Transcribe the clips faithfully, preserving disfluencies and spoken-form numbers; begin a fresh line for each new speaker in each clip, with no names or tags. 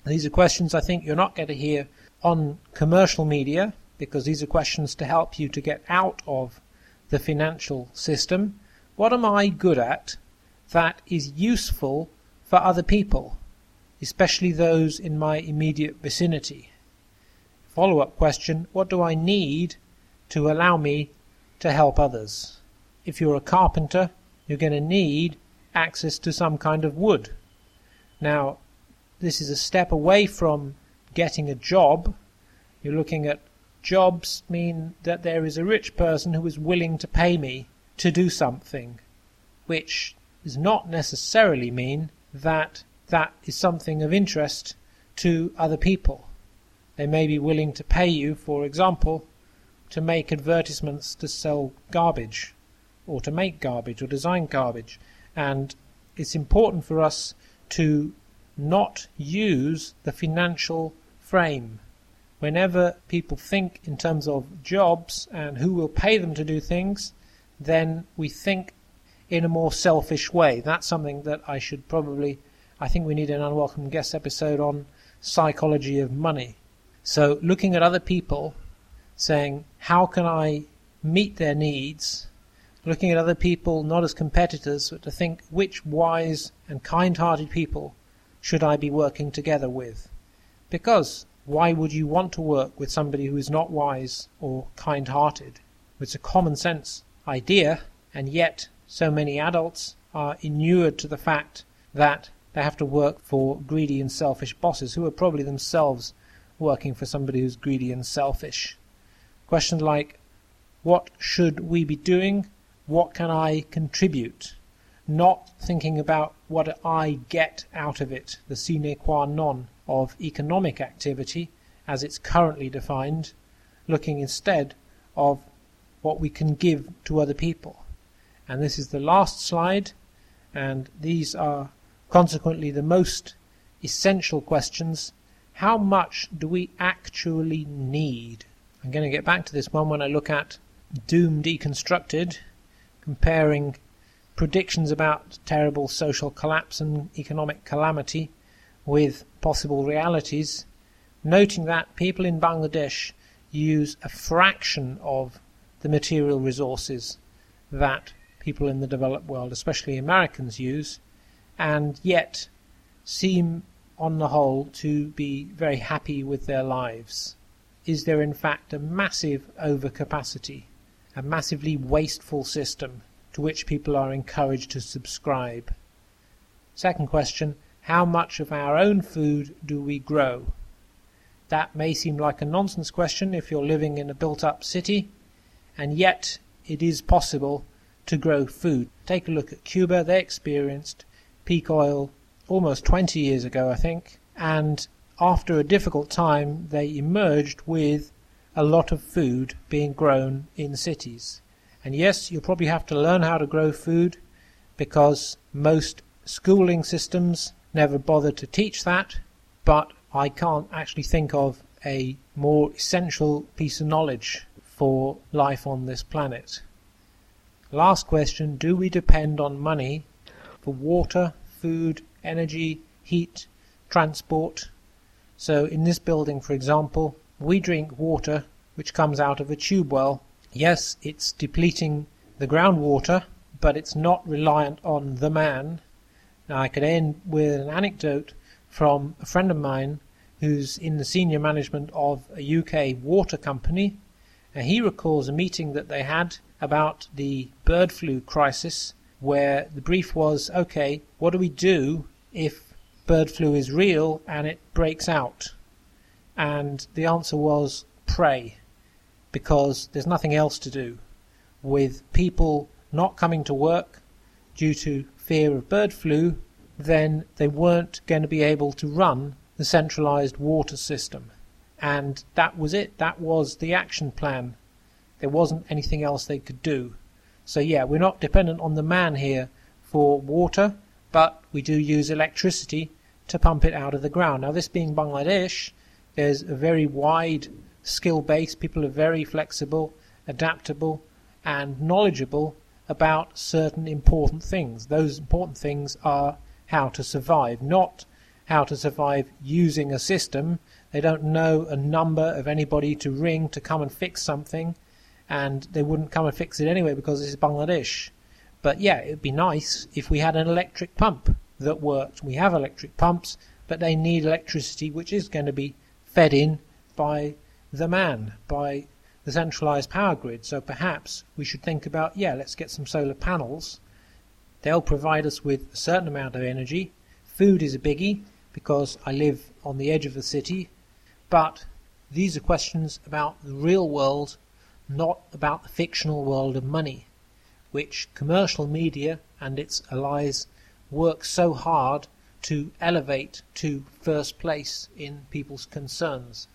These are questions I think you're not going to hear on commercial media, because these are questions to help you to get out of the financial system. What am I good at that is useful for other people, especially those in my immediate vicinity? Follow-up question, what do I need to allow me to help others? If you're a carpenter, you're going to need access to some kind of wood. Now, this is a step away from getting a job. You're looking at jobs mean that there is a rich person who is willing to pay me to do something, which does not necessarily mean that that is something of interest to other people. They may be willing to pay you, for example, to make advertisements to sell garbage, or to make garbage, or design garbage. And it's important for us to not use the financial frame. Whenever people think in terms of jobs and who will pay them to do things, then we think in a more selfish way. That's something that I should probably, I think we need an Unwelcome Guest episode on psychology of money. So looking at other people, saying, how can I meet their needs? Looking at other people not as competitors, but to think which wise and kind-hearted people should I be working together with? Because why would you want to work with somebody who is not wise or kind-hearted? It's a common sense idea, and yet so many adults are inured to the fact that they have to work for greedy and selfish bosses who are probably themselves working for somebody who's greedy and selfish. Questions like, what should we be doing? What can I contribute? Not thinking about what I get out of it, the sine qua non of economic activity as it's currently defined, looking instead of what we can give to other people. And this is the last slide, and these are consequently the most essential questions. How much do we actually need? I'm going to get back to this one when I look at Doom Deconstructed, comparing predictions about terrible social collapse and economic calamity with possible realities, noting that people in Bangladesh use a fraction of the material resources that people in the developed world, especially Americans, use, and yet seem on the whole to be very happy with their lives. Is there in fact a massive overcapacity, a massively wasteful system to which people are encouraged to subscribe? Second question, how much of our own food do we grow? That may seem like a nonsense question if you're living in a built-up city, and yet it is possible to grow food. Take a look at Cuba. They experienced peak oil almost twenty years ago, I think, and after a difficult time they emerged with a lot of food being grown in cities. And yes, you'll probably have to learn how to grow food, because most schooling systems never bother to teach that, but I can't actually think of a more essential piece of knowledge for life on this planet. Last question, do we depend on money for water, food, energy, heat, transport? So in this building, for example, we drink water which comes out of a tube well. Yes, it's depleting the groundwater, but it's not reliant on the man. Now I could end with an anecdote from a friend of mine who's in the senior management of a U K water company, and he recalls a meeting that they had about the bird flu crisis, where the brief was, okay, what do we do if bird flu is real and it breaks out? And the answer was pray, because there's nothing else to do. With people not coming to work due to fear of bird flu, then they weren't going to be able to run the centralized water system. And that was it. That was the action plan. There wasn't anything else they could do. So yeah, we're not dependent on the man here for water, but we do use electricity to pump it out of the ground. Now, this being Bangladesh, there's a very wide skill base. People are very flexible, adaptable, and knowledgeable about certain important things. Those important things are how to survive, not how to survive using a system. They don't know a number of anybody to ring to come and fix something, and they wouldn't come and fix it anyway because this is Bangladesh. But yeah, it would be nice if we had an electric pump that worked. We have electric pumps, but they need electricity, which is going to be fed in by the man, by the centralized power grid. So perhaps we should think about, yeah, let's get some solar panels. They'll provide us with a certain amount of energy. Food is a biggie because I live on the edge of the city. But these are questions about the real world, not about the fictional world of money, which commercial media and its allies work so hard to elevate to first place in people's concerns.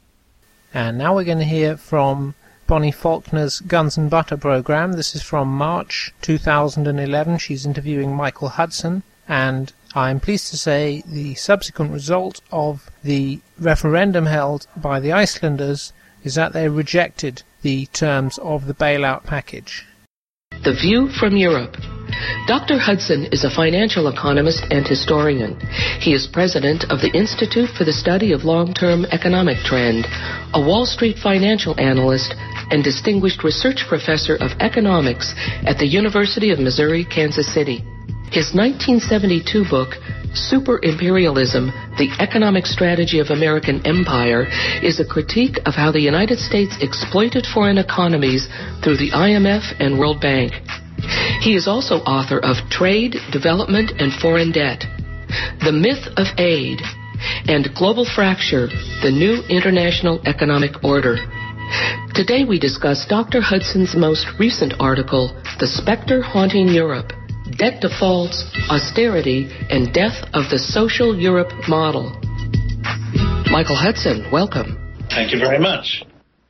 And now we're going to hear from Bonnie Faulkner's Guns and Butter program. This is from March two thousand eleven. She's interviewing Michael Hudson, and I'm pleased to say the subsequent result of the referendum held by the Icelanders is that they rejected the terms of the bailout package.
The View from Europe. Doctor Hudson is a financial economist and historian. He is president of the Institute for the Study of Long-Term Economic Trend, a Wall Street financial analyst, and distinguished research professor of economics at the University of Missouri, Kansas City. His nineteen seventy-two book, Super Imperialism, The Economic Strategy of American Empire, is a critique of how the United States exploited foreign economies through the I M F and World Bank. He is also author of Trade, Development, and Foreign Debt, The Myth of Aid, and Global Fracture, The New International Economic Order. Today we discuss Doctor Hudson's most recent article, The Spectre Haunting Europe, Debt Defaults, Austerity, and Death of the Social Europe Model. Michael Hudson, welcome.
Thank you very much.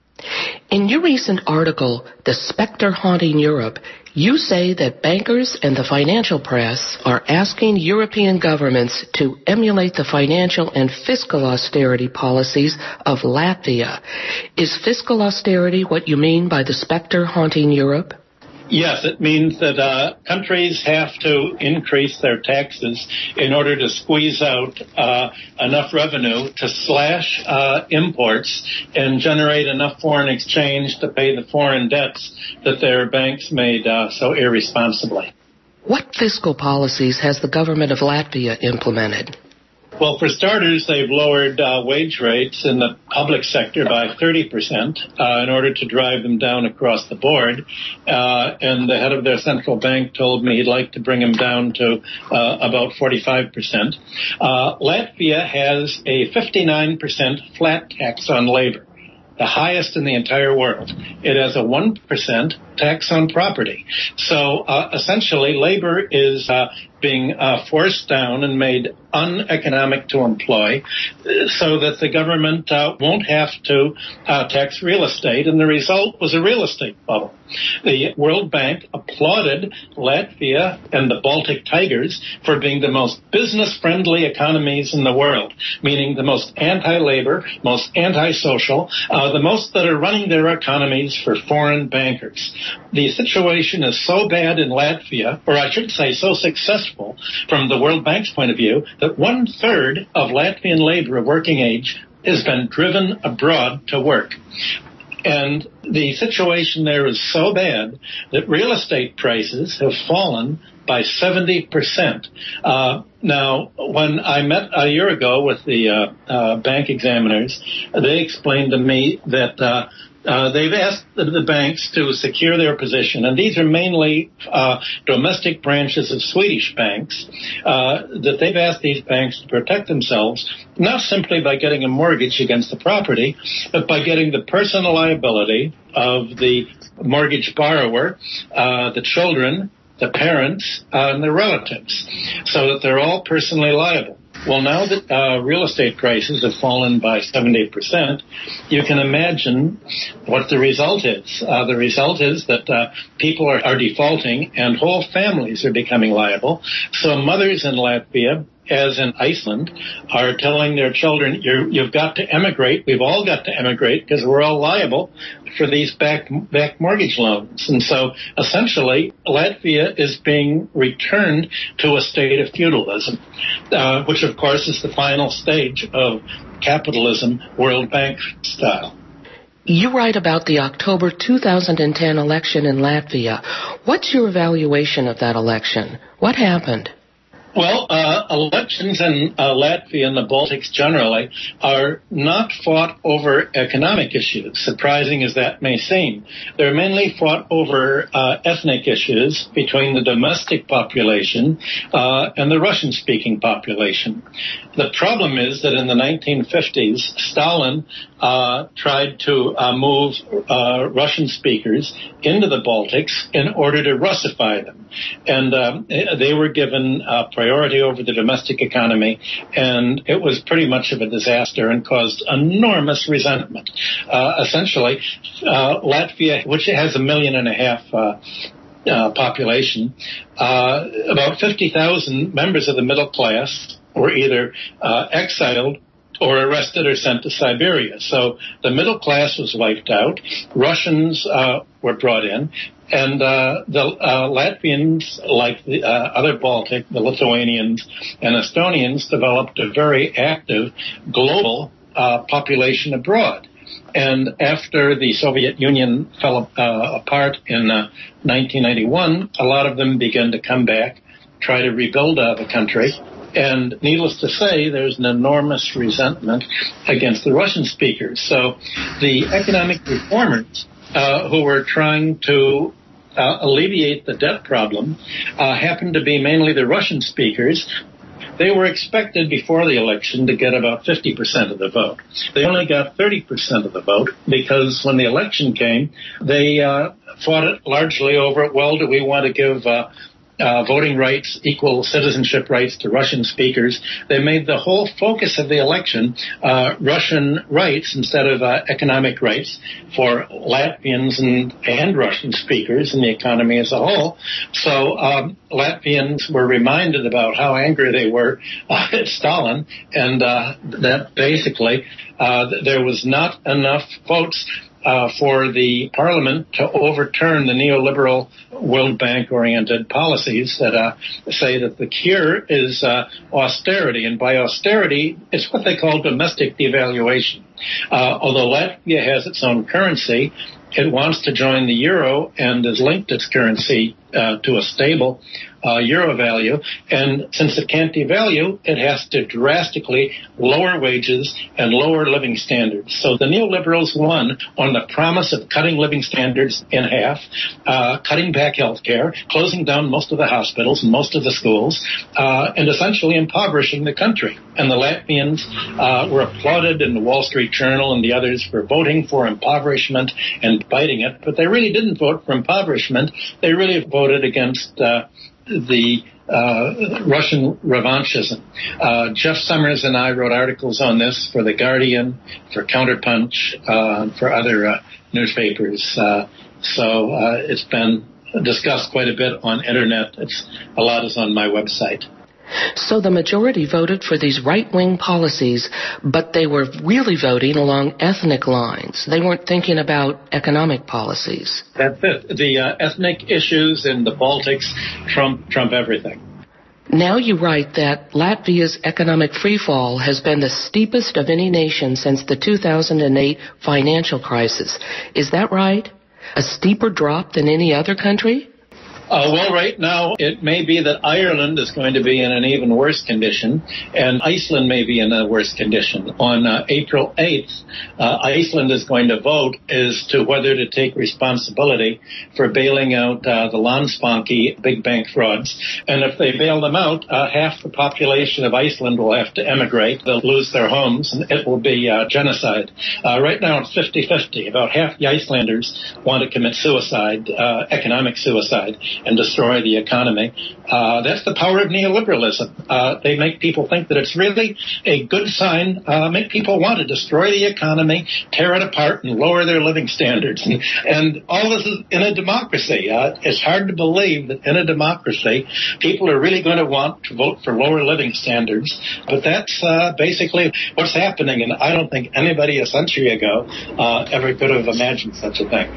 In your recent article, The Spectre Haunting Europe, you say that bankers and the financial press are asking European governments to emulate the financial and fiscal austerity policies of Latvia. Is fiscal austerity what you mean by the spectre haunting Europe?
Yes, it means that uh, countries have to increase their taxes in order to squeeze out uh, enough revenue to slash uh, imports and generate enough foreign exchange to pay the foreign debts that their banks made uh, so irresponsibly.
What fiscal policies has the government of Latvia implemented?
Well, for starters, they've lowered uh, wage rates in the public sector by thirty percent uh, in order to drive them down across the board. Uh, and the head of their central bank told me he'd like to bring them down to uh, about forty-five percent. Uh, Latvia has a fifty-nine percent flat tax on labor, the highest in the entire world. It has a one percent tax on property. So uh, essentially, labor is uh, being uh, forced down and made uneconomic to employ so that the government uh, won't have to uh, tax real estate, and the result was a real estate bubble. The World Bank applauded Latvia and the Baltic Tigers for being the most business-friendly economies in the world, meaning the most anti-labor, most anti-social, uh, the most that are running their economies for foreign bankers. The situation is so bad in Latvia, or I should say so successful from the World Bank's point of view, that one-third of Latvian labor of working age has been driven abroad to work. And the situation there is so bad that real estate prices have fallen by seventy percent. Uh, now, when I met a year ago with the uh, uh, bank examiners, they explained to me that uh, Uh, they've asked the, the banks to secure their position, and these are mainly uh, domestic branches of Swedish banks, uh, that they've asked these banks to protect themselves, not simply by getting a mortgage against the property, but by getting the personal liability of the mortgage borrower, uh, the children, the parents, uh, and the relatives, so that they're all personally liable. Well, now that uh, real estate prices have fallen by seventy percent, you can imagine what the result is. Uh, the result is that uh, people are, are defaulting and whole families are becoming liable. So mothers in Latvia as in Iceland, are telling their children, You're, you've got to emigrate. We've all got to emigrate because we're all liable for these back, back mortgage loans. And so essentially, Latvia is being returned to a state of feudalism, uh, which of course is the final stage of capitalism, World Bank style.
You write about the October two thousand ten election in Latvia. What's your evaluation of that election? What happened?
Well, uh, elections in uh, Latvia and the Baltics generally are not fought over economic issues, surprising as that may seem. They're mainly fought over uh, ethnic issues between the domestic population uh, and the Russian-speaking population. The problem is that in the nineteen fifties, Stalin uh, tried to uh, move uh, Russian speakers into the Baltics in order to Russify them. And um, they were given uh, priority over the domestic economy, and it was pretty much of a disaster and caused enormous resentment. Uh, essentially, uh, Latvia, which has a million and a half uh, uh, population, uh, about fifty thousand members of the middle class were either uh, exiled or arrested or sent to Siberia. So the middle class was wiped out. Russians uh, were brought in. And uh, the uh, Latvians, like the uh, other Baltic, the Lithuanians and Estonians, developed a very active global uh, population abroad. And after the Soviet Union fell uh, apart in uh, nineteen ninety-one, a lot of them began to come back, try to rebuild uh, the country. And needless to say, there's an enormous resentment against the Russian speakers. So the economic reformers uh, who were trying to uh, alleviate the debt problem uh, happened to be mainly the Russian speakers. They were expected before the election to get about fifty percent of the vote. They only got thirty percent of the vote because when the election came, they uh, fought it largely over, well, do we want to give uh, Uh, voting rights, equal citizenship rights to Russian speakers. They made the whole focus of the election uh, Russian rights instead of uh, economic rights for Latvians and, and Russian speakers and the economy as a whole. So um, Latvians were reminded about how angry they were uh, at Stalin, and uh, that basically uh, there was not enough votes Uh, for the parliament to overturn the neoliberal World Bank-oriented policies that uh, say that the cure is uh, austerity. And by austerity, it's what they call domestic devaluation. Uh, although Latvia has its own currency, it wants to join the euro and has linked its currency uh, to a stable uh, euro value. And since it can't devalue, it has to drastically lower wages and lower living standards. So the neoliberals won on the promise of cutting living standards in half, uh, cutting back health care, closing down most of the hospitals and most of the schools, uh, and essentially impoverishing the country. And the Latvians uh, were applauded in the Wall Street Journal and the others for voting for impoverishment and fighting it, but they really didn't vote for impoverishment. They really voted against uh, the uh, Russian revanchism. Uh, Jeff Summers and I wrote articles on this for The Guardian, for Counterpunch, uh, for other uh, newspapers. Uh, so uh, it's been discussed quite a bit on internet. It's, a lot is on my website.
So the majority voted for these right-wing policies, but they were really voting along ethnic lines. They weren't thinking about economic policies.
That's it. The uh, ethnic issues in the Baltics trump trump everything.
Now you write that Latvia's economic freefall has been the steepest of any nation since the two thousand eight financial crisis. Is that right? A steeper drop than any other country?
Uh, well, right now, it may be that Ireland is going to be in an even worse condition, and Iceland may be in a worse condition. On uh, April eighth, uh, Iceland is going to vote as to whether to take responsibility for bailing out uh, the Landsbanki big bank frauds. And if they bail them out, uh, half the population of Iceland will have to emigrate. They'll lose their homes, and it will be uh, genocide. Uh, right now, it's fifty-fifty. About half the Icelanders want to commit suicide, uh, economic suicide. and destroy the economy. Uh, that's the power of neoliberalism. Uh, they make people think that it's really a good sign, uh, make people want to destroy the economy, tear it apart, and lower their living standards. And, and all this is in a democracy. Uh, it's hard to believe that in a democracy, people are really going to want to vote for lower living standards. But that's uh, basically what's happening, and I don't think anybody a century ago uh, ever could have imagined such a thing.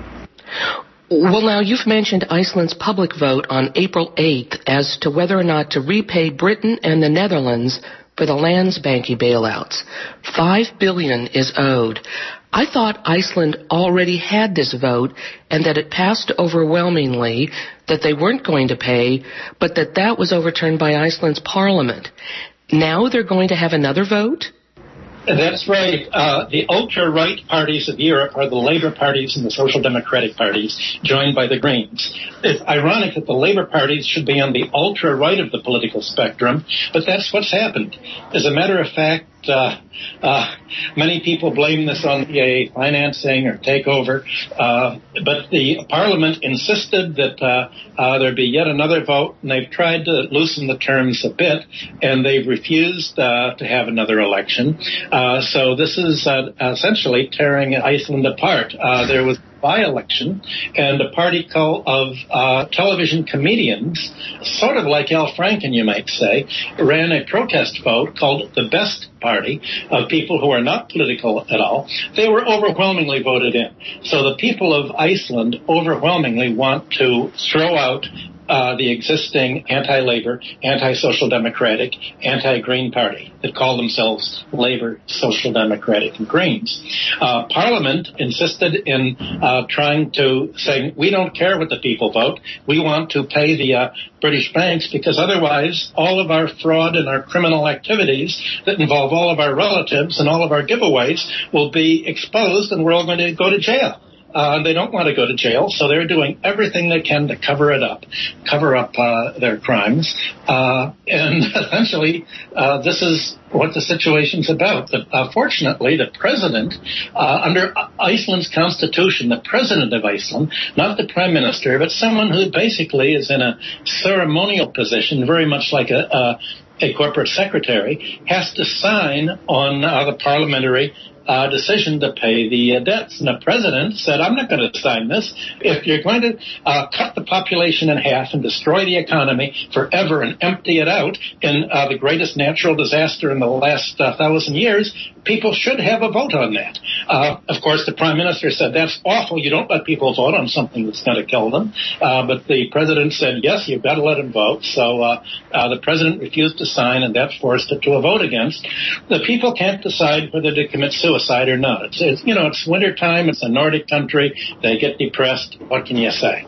Well, now, you've mentioned Iceland's public vote on April eighth as to whether or not to repay Britain and the Netherlands for the Landsbanki bailouts. Five billion dollars is owed. I thought Iceland already had this vote and that it passed overwhelmingly, that they weren't going to pay, but that that was overturned by Iceland's parliament. Now they're going to have another vote?
That's right. Uh, the ultra-right parties of Europe are the Labour parties and the Social Democratic parties, joined by the Greens. It's ironic that the Labour parties should be on the ultra-right of the political spectrum, but that's what's happened. As a matter of fact, uh, uh, many people blame this on the E A financing or takeover, uh, but the Parliament insisted that uh, uh, there be yet another vote, and they've tried to loosen the terms a bit, and they've refused uh, to have another election. Uh, so this is uh, essentially tearing Iceland apart. Uh, there was by-election, and a party call of uh, television comedians, sort of like Al Franken, you might say, ran a protest vote called the Best Party of people who are not political at all. They were overwhelmingly voted in. So the people of Iceland overwhelmingly want to throw out Uh, the existing anti-labor, anti-social democratic, anti-green party that call themselves Labor, Social Democratic, and Greens. Uh, Parliament insisted in uh, trying to say, we don't care what the people vote. We want to pay the uh, British banks, because otherwise all of our fraud and our criminal activities that involve all of our relatives and all of our giveaways will be exposed, and we're all going to go to jail. Uh, they don't want to go to jail, so they're doing everything they can to cover it up, cover up uh, their crimes. Uh, and essentially, uh, this is what the situation's about. But, uh, fortunately, the president, uh, under Iceland's constitution, the president of Iceland, not the prime minister, but someone who basically is in a ceremonial position, very much like a, a, a corporate secretary, has to sign on uh, the parliamentary Uh, decision to pay the uh, debts. And the president said, I'm not going to sign this. If you're going to uh, cut the population in half and destroy the economy forever and empty it out in uh, the greatest natural disaster in the last uh, thousand years, people should have a vote on that. Uh, of course, the prime minister said, that's awful. You don't let people vote on something that's going to kill them. Uh, but the president said, yes, you've got to let them vote. So uh, uh, the president refused to sign, and that forced it to a vote against. The people can't decide whether to commit suicide or not. It's, it's, you know, it's wintertime. It's a Nordic country. They get depressed. What can you say?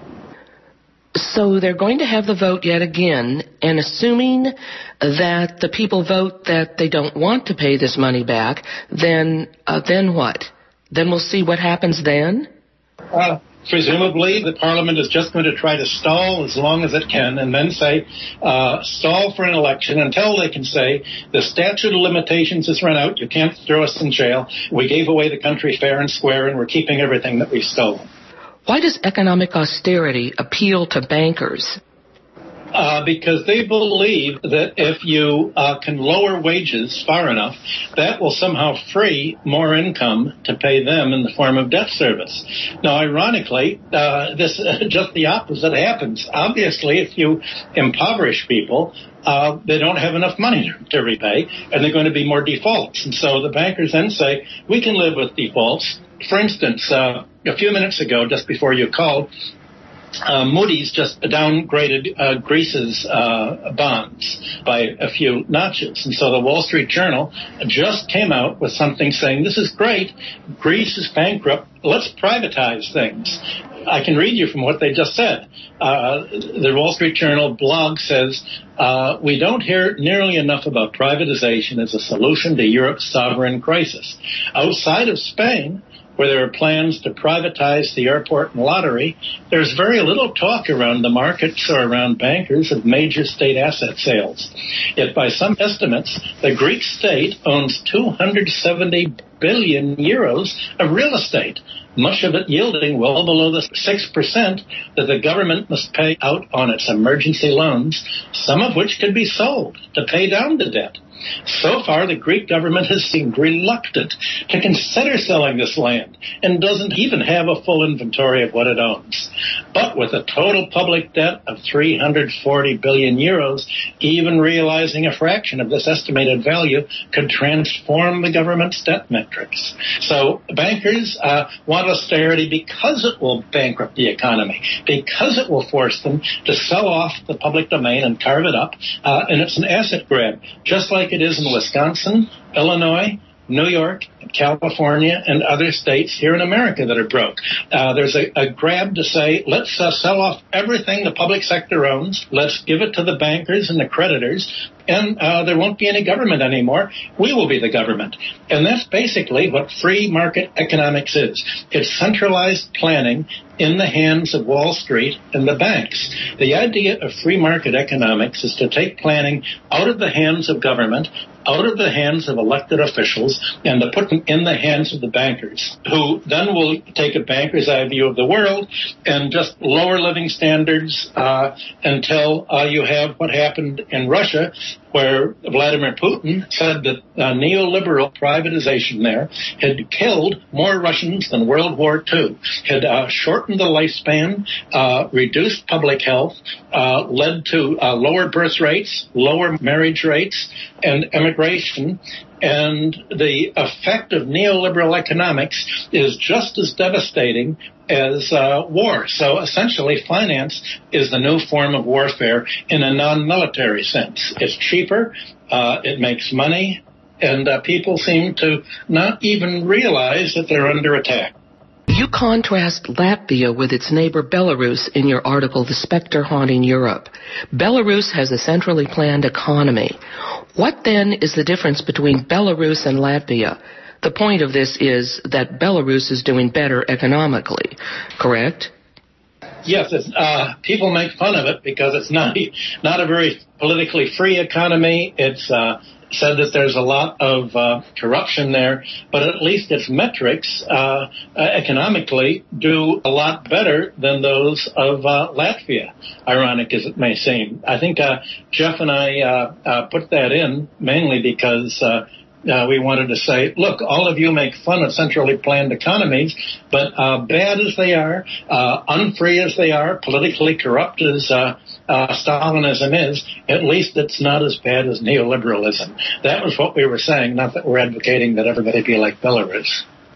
So they're going to have the vote yet again, and assuming that the people vote that they don't want to pay this money back, then uh, then what? Then we'll see what happens then?
Uh, presumably, the Parliament is just going to try to stall as long as it can, and then say, uh, stall for an election until they can say, the statute of limitations has run out, you can't throw us in jail, we gave away the country fair and square, and we're keeping everything that we've stolen.
Why does economic austerity appeal to bankers?
Uh, because they believe that if you uh, can lower wages far enough, that will somehow free more income to pay them in the form of debt service. Now, ironically, uh, this uh, just the opposite happens. Obviously, if you impoverish people, uh, they don't have enough money to repay, and they're going to be more defaults. And so the bankers then say, we can live with defaults. For instance, uh, a few minutes ago, just before you called, Uh, Moody's just downgraded uh, Greece's uh, bonds by a few notches. And so the Wall Street Journal just came out with something saying, this is great, Greece is bankrupt, let's privatize things. I can read you from what they just said. Uh, the Wall Street Journal blog says, uh, we don't hear nearly enough about privatization as a solution to Europe's sovereign crisis. Outside of Spain, where there are plans to privatize the airport and lottery, there's very little talk around the markets or around bankers of major state asset sales. Yet by some estimates, the Greek state owns two hundred seventy billion euros of real estate, much of it yielding well below the six percent that the government must pay out on its emergency loans, some of which could be sold to pay down the debt. So far, the Greek government has seemed reluctant to consider selling this land and doesn't even have a full inventory of what it owns. But with a total public debt of three hundred forty billion euros, even realizing a fraction of this estimated value could transform the government's debt metrics. So bankers uh, want austerity because it will bankrupt the economy, because it will force them to sell off the public domain and carve it up, uh, and it's an asset grab, just like it is in Wisconsin, Illinois, New York, California, and other states here in America that are broke. Uh, there's a, a grab to say, let's uh, sell off everything the public sector owns, let's give it to the bankers and the creditors, and uh, there won't be any government anymore. We will be the government. And that's basically what free market economics is. It's centralized planning in the hands of Wall Street and the banks. The idea of free market economics is to take planning out of the hands of government, out of the hands of elected officials, and to put them in the hands of the bankers, who then will take a banker's eye view of the world and just lower living standards uh, until uh, you have what happened in Russia, where Vladimir Putin said that uh, neoliberal privatization there had killed more Russians than World War Two, had uh, shortened the lifespan, uh, reduced public health, uh, led to uh, lower birth rates, lower marriage rates, and immigration. And the effect of neoliberal economics is just as devastating as uh, war. So essentially, finance is the new form of warfare in a non-military sense. It's cheaper, uh, it makes money, and uh, people seem to not even realize that they're under attack.
You contrast Latvia with its neighbor Belarus in your article, The Spectre Haunting Europe. Belarus has a centrally planned economy. What then is the difference between Belarus and Latvia? The point of this is that Belarus is doing better economically, correct?
Yes, it's, uh, people make fun of it because it's not not a very politically free economy. It's uh, said that there's a lot of uh, corruption there, but at least its metrics uh, uh, economically do a lot better than those of uh, Latvia, ironic as it may seem. I think uh, Jeff and I uh, uh, put that in mainly because uh, Uh, we wanted to say, look, all of you make fun of centrally planned economies, but uh, bad as they are, uh, unfree as they are, politically corrupt as uh, uh, Stalinism is, at least it's not as bad as neoliberalism. That was what we were saying, not that we're advocating that everybody be like Belarus.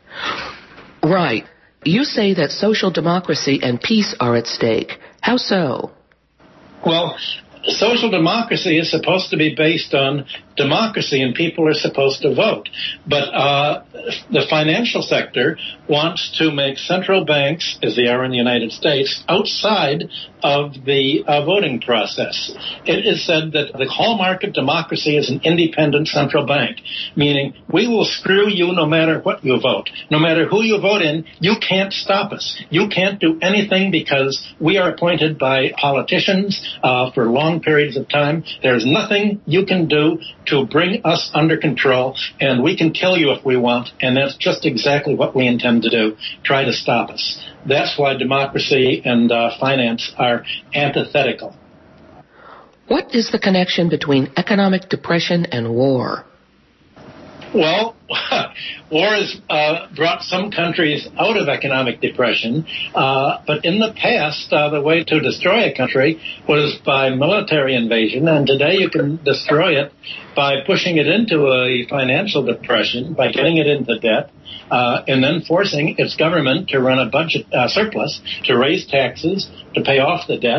Right. You say that social democracy and peace are at stake. How so?
Well, social democracy is supposed to be based on democracy, and people are supposed to vote. But uh, the financial sector wants to make central banks, as they are in the United States, outside of the uh, voting process. It is said that the hallmark of democracy is an independent central bank, meaning we will screw you no matter what you vote. No matter who you vote in, you can't stop us. You can't do anything because we are appointed by politicians uh, for long periods of time. There's nothing you can do to bring us under control, and we can kill you if we want, and that's just exactly what we intend to do, try to stop us. That's why democracy and uh, finance are antithetical.
What is the connection between economic depression and war?
Well, war has uh, brought some countries out of economic depression, uh, but in the past, uh, the way to destroy a country was by military invasion, and today you can destroy it by pushing it into a financial depression, by getting it into debt, uh, and then forcing its government to run a budget uh, surplus, to raise taxes, to pay off the debt,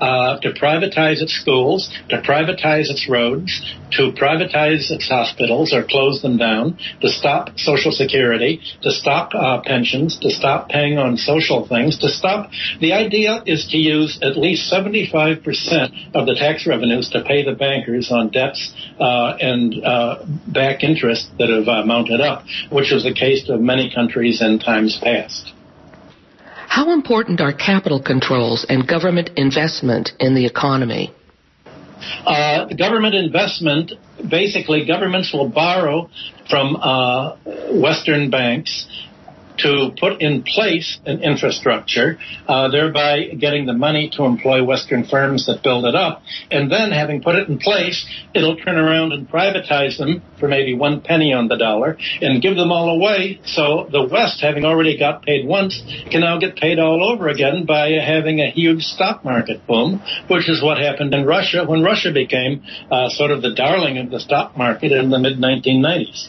uh, to privatize its schools, to privatize its roads, to privatize its hospitals or close them down, to stop Social Security, to stop uh, pensions, to stop paying on social things, to stop. The idea is to use at least seventy-five percent of the tax revenues to pay the bankers on debts uh, and uh, back interest that have uh, mounted up, which was the case of many countries in times past.
How important are capital controls and government investment in the economy?
Uh, government investment, basically governments will borrow from uh, Western banks to put in place an infrastructure, uh, thereby getting the money to employ Western firms that build it up. And then, having put it in place, it'll turn around and privatize them for maybe one penny on the dollar and give them all away. So the West, having already got paid once, can now get paid all over again by having a huge stock market boom, which is what happened in Russia when Russia became uh, sort of the darling of the stock market in the mid nineteen nineties.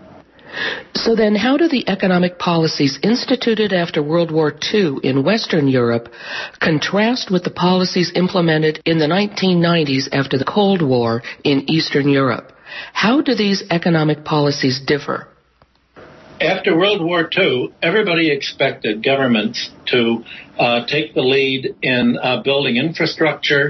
So then how do the economic policies instituted after World War Two in Western Europe contrast with the policies implemented in the nineteen nineties after the Cold War in Eastern Europe? How do these economic policies differ?
After World War Two, everybody expected governments to uh, take the lead in uh, building infrastructure,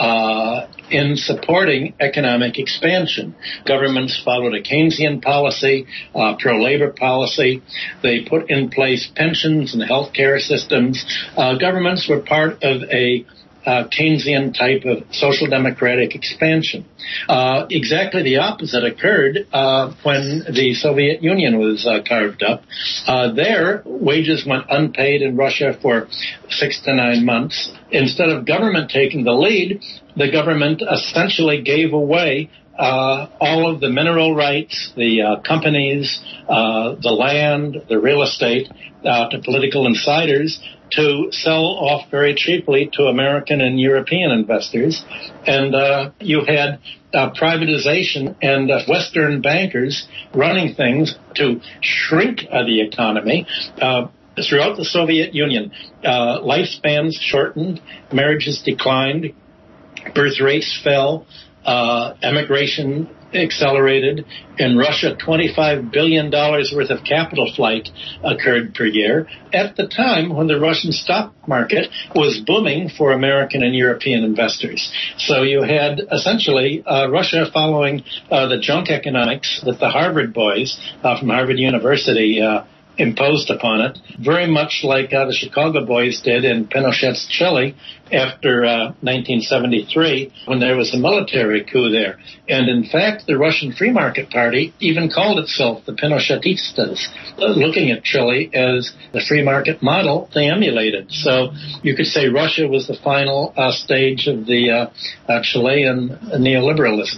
uh, in supporting economic expansion. Governments followed a Keynesian policy, uh, pro-labor policy. They put in place pensions and health care systems. Uh, governments were part of a Uh, Keynesian type of social democratic expansion. Uh, exactly the opposite occurred uh, when the Soviet Union was uh, carved up. Uh, there, wages went unpaid in Russia for six to nine months. Instead of government taking the lead, the government essentially gave away Uh, all of the mineral rights, the uh, companies, uh, the land, the real estate uh, to political insiders to sell off very cheaply to American and European investors. And uh, you had uh, privatization and uh, Western bankers running things to shrink uh, the economy. Uh, throughout the Soviet Union, uh, lifespans shortened, marriages declined, birth rates fell, Uh, emigration accelerated. In Russia, twenty-five billion dollars worth of capital flight occurred per year at the time when the Russian stock market was booming for American and European investors. So you had essentially uh, Russia following uh, the junk economics that the Harvard boys uh, from Harvard University uh, imposed upon it, very much like uh, the Chicago boys did in Pinochet's Chile after uh, nineteen seventy-three, when there was a military coup there. And in fact, the Russian Free Market Party even called itself the Pinochetistas, uh, looking at Chile as the free market model they emulated. So you could say Russia was the final uh, stage of the uh, uh, Chilean neoliberalism.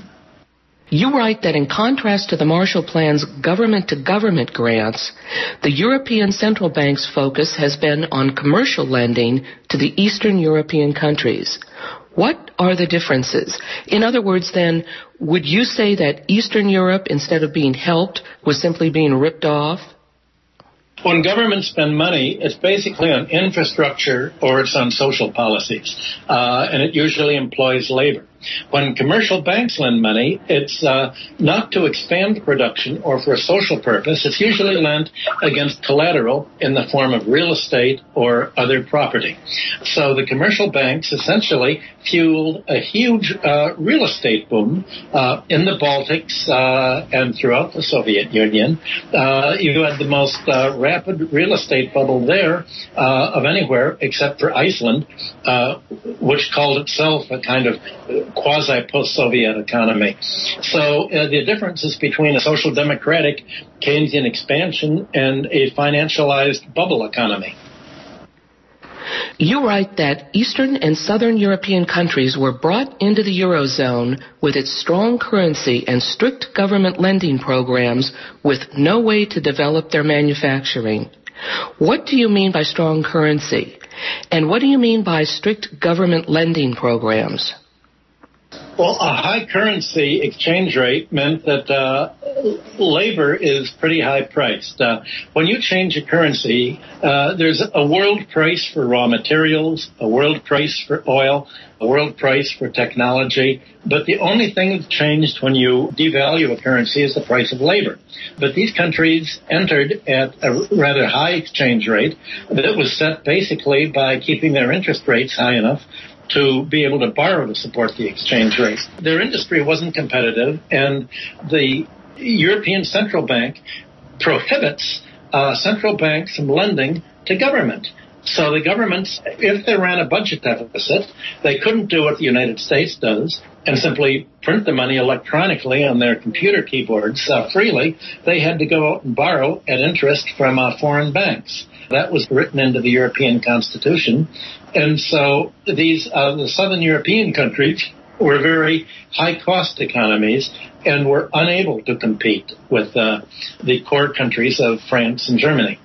You write that in contrast to the Marshall Plan's government-to-government grants, the European Central Bank's focus has been on commercial lending to the Eastern European countries. What are the differences? In other words, then, would you say that Eastern Europe, instead of being helped, was simply being ripped off?
When governments spend money, it's basically on infrastructure or it's on social policies, uh, and it usually employs labor. When commercial banks lend money, it's uh, not to expand production or for a social purpose. It's usually lent against collateral in the form of real estate or other property. So the commercial banks essentially fueled a huge uh, real estate boom uh, in the Baltics uh, and throughout the Soviet Union. Uh, you had the most uh, rapid real estate bubble there uh, of anywhere except for Iceland, uh, which called itself a kind of quasi-post-Soviet economy. So uh, the difference is between a social democratic Keynesian expansion and a financialized bubble economy.
You write that Eastern and Southern European countries were brought into the Eurozone with its strong currency and strict government lending programs with no way to develop their manufacturing. What do you mean by strong currency? And what do you mean by strict government lending programs?
Well, a high currency exchange rate meant that uh, labor is pretty high priced. Uh, when you change a currency, uh, there's a world price for raw materials, a world price for oil, a world price for technology. But the only thing that's changed when you devalue a currency is the price of labor. But these countries entered at a rather high exchange rate that was set basically by keeping their interest rates high enough to be able to borrow to support the exchange rate. Their industry wasn't competitive, and the European Central Bank prohibits uh, central banks from lending to government. So the governments, if they ran a budget deficit, they couldn't do what the United States does and simply print the money electronically on their computer keyboards uh, freely. They had to go out and borrow at interest from uh, foreign banks. That was written into the European Constitution. And so these uh, the Southern European countries were very high-cost economies and were unable to compete with uh, the core countries of France and Germany.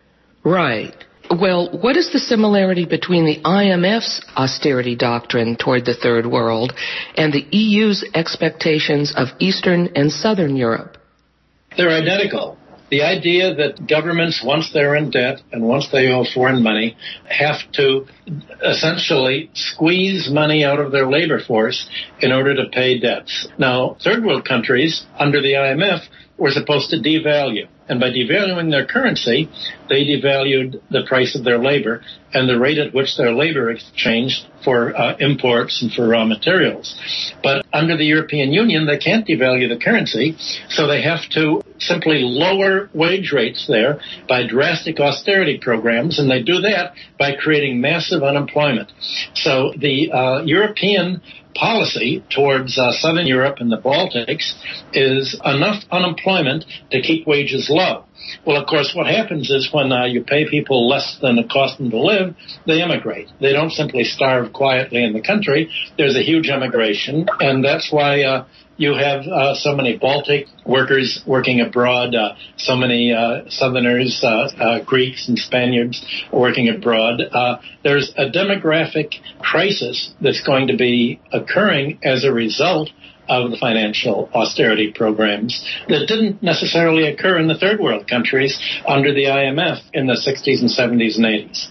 Right. Well, what is the similarity between the I M F's austerity doctrine toward the Third World and the E U's expectations of Eastern and Southern Europe?
They're identical. The idea that governments, once they're in debt and once they owe foreign money, have to essentially squeeze money out of their labor force in order to pay debts. Now, third world countries, under the I M F, were supposed to devalue. And by devaluing their currency, they devalued the price of their labor and the rate at which their labor exchanged for uh, imports and for raw materials. But under the European Union, they can't devalue the currency, so they have to simply lower wage rates there by drastic austerity programs, and they do that by creating massive unemployment. So the uh, European policy towards uh, Southern Europe and the Baltics is enough unemployment to keep wages low. Well, of course, what happens is when uh, you pay people less than it costs them to live, they immigrate. They don't simply starve quietly in the country. There's a huge immigration, and that's why uh, you have uh, so many Baltic workers working abroad, uh, so many uh, Southerners, uh, uh, Greeks and Spaniards working abroad. Uh, there's a demographic crisis that's going to be occurring as a result of the financial austerity programs that didn't necessarily occur in the third world countries under the I M F in the sixties and seventies and eighties.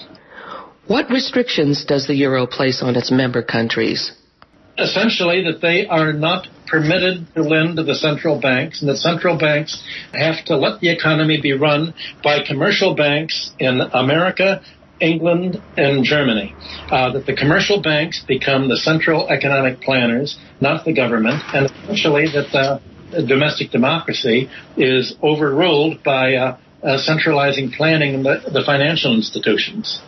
What restrictions does the euro place on its member countries?
Essentially that they are not permitted to lend to the central banks, and that central banks have to let the economy be run by commercial banks in America, England, and Germany. Uh, that the commercial banks become the central economic planners, not the government, and essentially that uh, domestic democracy is overruled by uh, uh, centralizing planning in the, the financial institutions.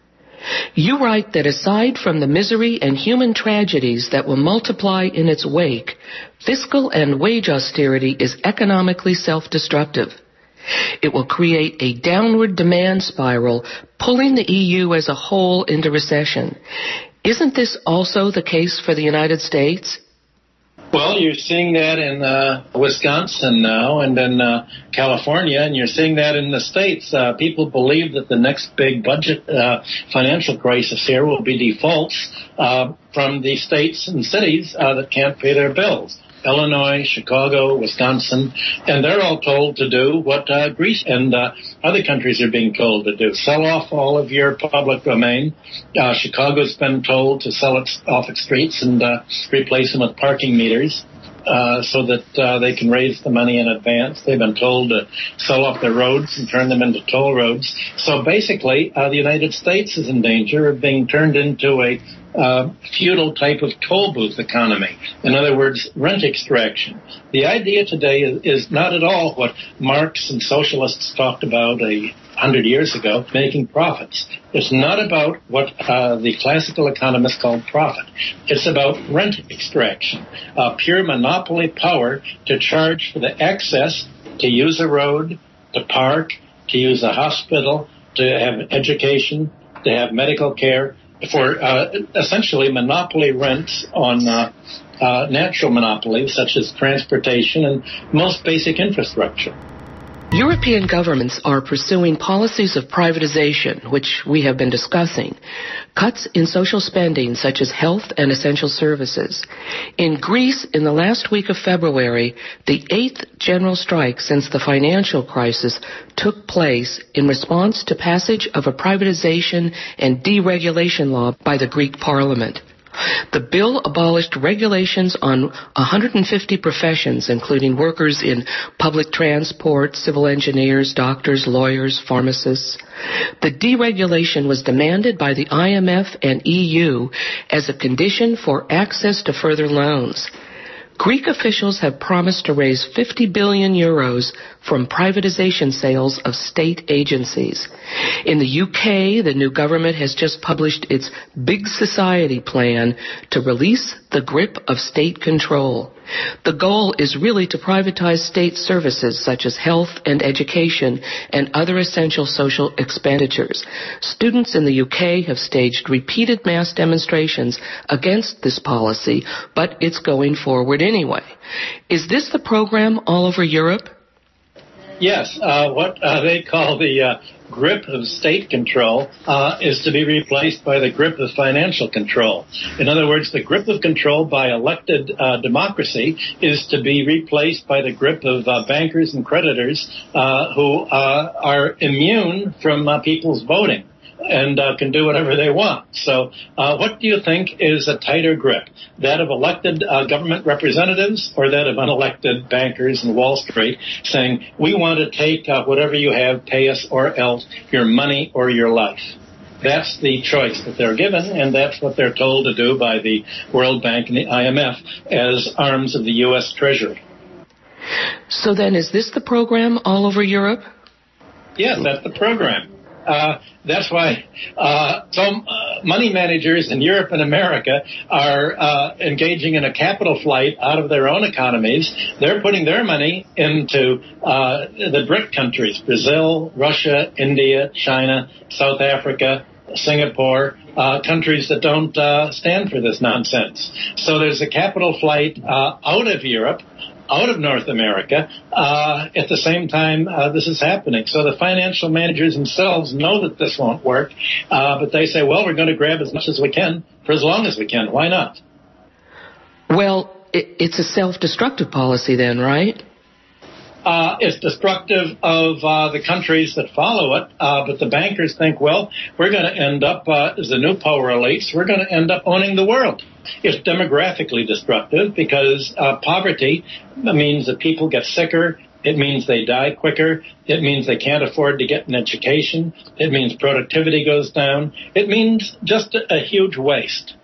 You write that aside from the misery and human tragedies that will multiply in its wake, fiscal and wage austerity is economically self-destructive. It will create a downward demand spiral, pulling the E U as a whole into recession. Isn't this also the case for the United States?
Well, you're seeing that in uh, Wisconsin now and in uh, California, and you're seeing that in the States. Uh, people believe that the next big budget uh, financial crisis here will be defaults uh, from the states and cities uh, that can't pay their bills. Illinois, Chicago, Wisconsin, and they're all told to do what uh, Greece and uh, other countries are being told to do. Sell off all of your public domain. Uh, Chicago's been told to sell it off its streets and uh, replace them with parking meters uh, so that uh, they can raise the money in advance. They've been told to sell off their roads and turn them into toll roads. So basically, uh, the United States is in danger of being turned into a Uh, feudal type of toll booth economy. In other words, rent extraction. The idea today is, is not at all what Marx and socialists talked about a hundred years ago, making profits. It's not about what uh, the classical economists called profit. It's about rent extraction, uh, pure monopoly power to charge for the access to use a road, to park, to use a hospital, to have education, to have medical care, for uh, essentially monopoly rents on uh, uh, natural monopolies such as transportation and most basic infrastructure.
European governments are pursuing policies of privatization, which we have been discussing, cuts in social spending such as health and essential services. In Greece, in the last week of February, the eighth general strike since the financial crisis took place in response to passage of a privatization and deregulation law by the Greek parliament. The bill abolished regulations on one hundred fifty professions, including workers in public transport, civil engineers, doctors, lawyers, pharmacists. The deregulation was demanded by the I M F and E U as a condition for access to further loans. Greek officials have promised to raise fifty billion euros from privatization sales of state agencies. In the U K, the new government has just published its Big Society plan to release the grip of state control. The goal is really to privatize state services such as health and education and other essential social expenditures. Students in the U K have staged repeated mass demonstrations against this policy, but it's going forward anyway. Is this the program all over Europe?
Yes, uh, what uh, they call the uh, grip of state control uh, is to be replaced by the grip of financial control. In other words, the grip of control by elected uh, democracy is to be replaced by the grip of uh, bankers and creditors uh, who uh, are immune from uh, people's voting and uh, can do whatever they want. So uh, what do you think is a tighter grip, that of elected uh, government representatives or that of unelected bankers in Wall Street saying, we want to take uh, whatever you have, pay us or else, your money or your life? That's the choice that they're given, and that's what they're told to do by the World Bank and the I M F as arms of the U S Treasury.
So then is this the program all over Europe?
Yes, that's the program. Uh, that's why uh, some uh, money managers in Europe and America are uh, engaging in a capital flight out of their own economies. They're putting their money into uh, the BRIC countries, Brazil, Russia, India, China, South Africa, Singapore, uh, countries that don't uh, stand for this nonsense. So there's a capital flight uh, out of Europe, out of North America, uh, at the same time uh, this is happening. So the financial managers themselves know that this won't work, uh, but they say, well, we're going to grab as much as we can for as long as we can. Why not?
Well, it, it's a self-destructive policy then, right?
Uh, it's destructive of uh, the countries that follow it, uh, but the bankers think, well, we're going to end up, uh, as the new power elites, we're going to end up owning the world. It's demographically destructive because uh, poverty means that people get sicker. It means they die quicker. It means they can't afford to get an education. It means productivity goes down. It means just a, a huge waste.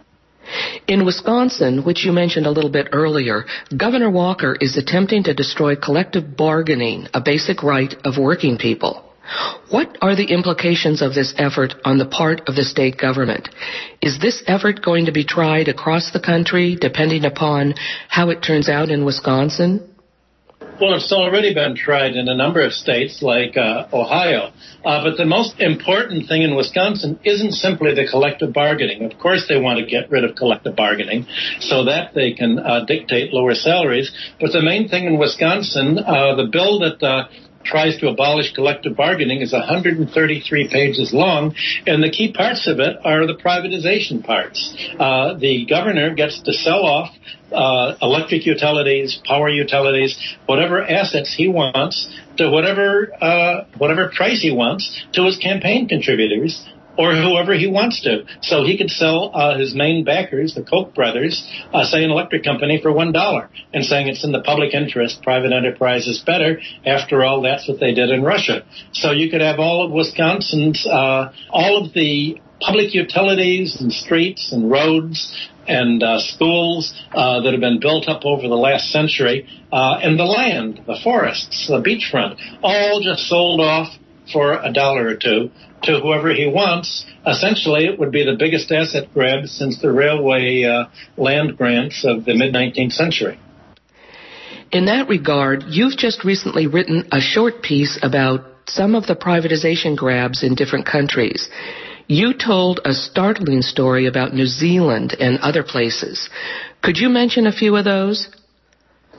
In Wisconsin, which you mentioned a little bit earlier, Governor Walker is attempting to destroy collective bargaining, a basic right of working people. What are the implications of this effort on the part of the state government? Is this effort going to be tried across the country, depending upon how it turns out in Wisconsin?
Well, it's already been tried in a number of states like uh, Ohio. Uh, but the most important thing in Wisconsin isn't simply the collective bargaining. Of course, they want to get rid of collective bargaining so that they can uh, dictate lower salaries. But the main thing in Wisconsin, uh, the bill that uh, tries to abolish collective bargaining is one hundred thirty-three pages long, and the key parts of it are the privatization parts. Uh, the governor gets to sell off uh, electric utilities, power utilities, whatever assets he wants to whatever uh, whatever price he wants to his campaign contributors or whoever he wants to. So he could sell uh, his main backers, the Koch brothers, uh, say an electric company for one dollar, and saying it's in the public interest, private enterprise is better. After all, that's what they did in Russia. So you could have all of Wisconsin's, uh, all of the public utilities and streets and roads and uh, schools uh, that have been built up over the last century, uh, and the land, the forests, the beachfront, all just sold off for a dollar or two to whoever he wants. Essentially, it would be the biggest asset grab since the railway uh, land grants of the mid-nineteenth century.
In that regard, you've just recently written a short piece about some of the privatization grabs in different countries. You told a startling story about New Zealand and other places. Could you mention a few of those?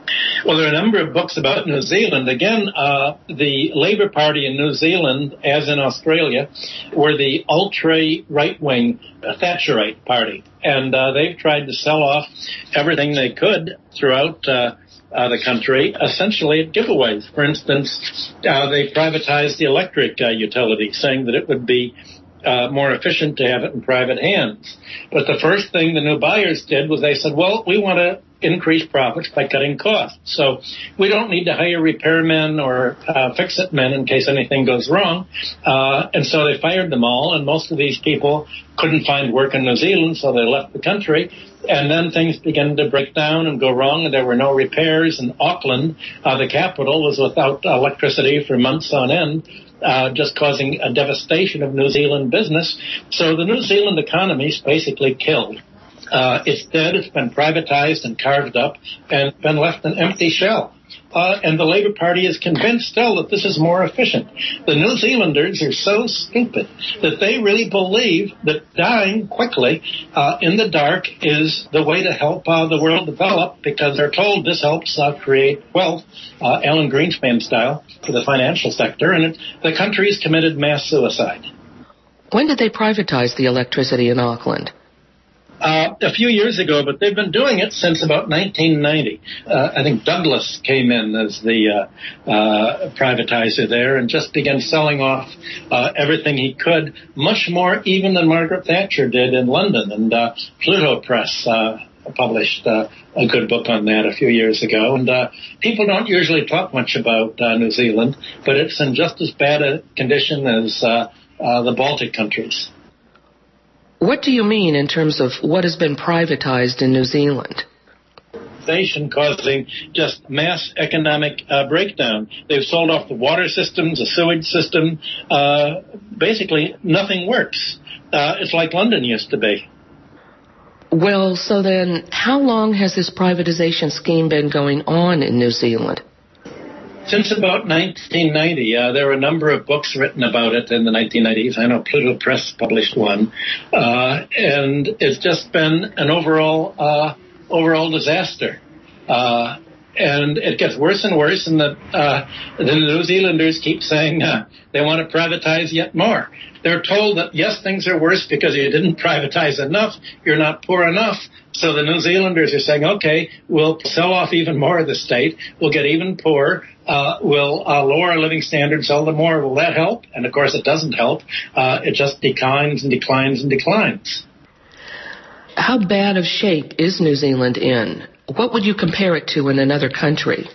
Well, there are a number of books about New Zealand. Again, uh, the Labour Party in New Zealand, as in Australia, were the ultra-right-wing Thatcherite party. And uh, they've tried to sell off everything they could throughout uh, uh, the country, essentially at giveaways. For instance, uh, they privatized the electric uh, utility, saying that it would be Uh, more efficient to have it in private hands. But the first thing the new buyers did was they said, well, we want to increase profits by cutting costs. So we don't need to hire repairmen or uh, fix-it men in case anything goes wrong. Uh, and so they fired them all, and most of these people couldn't find work in New Zealand, so they left the country. And then things began to break down and go wrong, and there were no repairs. And Auckland, uh, the capital, was without electricity for months on end. Uh, just causing a devastation of New Zealand business. So the New Zealand economy is basically killed. Uh, it's dead, it's been privatized and carved up and been left an empty shell. Uh, and the Labour Party is convinced still that this is more efficient. The New Zealanders are so stupid that they really believe that dying quickly uh, in the dark is the way to help uh, the world develop, because they're told this helps uh, create wealth, uh, Alan Greenspan style, for the financial sector, and it, the country has committed mass suicide.
When did they privatize the electricity in Auckland?
Uh, a few years ago, but they've been doing it since about nineteen ninety. Uh, I think Douglas came in as the uh, uh, privatizer there and just began selling off uh, everything he could, much more even than Margaret Thatcher did in London. And uh, Pluto Press uh, published uh, a good book on that a few years ago. And uh, people don't usually talk much about uh, New Zealand, but it's in just as bad a condition as uh, uh, the Baltic countries.
What do you mean in terms of what has been privatized in New Zealand?
Causing just mass economic uh, breakdown. They've sold off the water systems, the sewage system. Uh, basically, nothing works. Uh, it's like London used to be.
Well, so then how long has this privatization scheme been going on in New Zealand?
Since about nineteen ninety, uh, there were a number of books written about it in the nineteen nineties. I know Pluto Press published one. Uh, and it's just been an overall uh, overall disaster. Uh, and it gets worse and worse, and the, uh, the New Zealanders keep saying uh, they want to privatize yet more. They're told that, yes, things are worse because you didn't privatize enough, you're not poor enough. So the New Zealanders are saying, okay, we'll sell off even more of the state, we'll get even poorer, uh, we'll uh, lower our living standards, sell them more. Will that help? And, of course, it doesn't help. Uh, it just declines and declines and declines.
How bad of shape is New Zealand in? What would you compare it to in another country?